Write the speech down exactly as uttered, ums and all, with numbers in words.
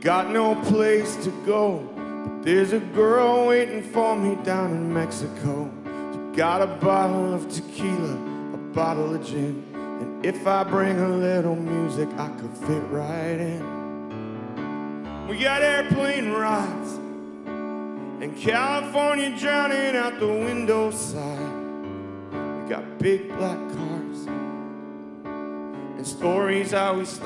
got no place to go, but there's a girl waiting for me down in Mexico. She got a bottle of tequila, a bottle of gin, and if I bring a little music, I could fit right in. We got airplane rides and California drowning out the window side. We got big black cars and stories how we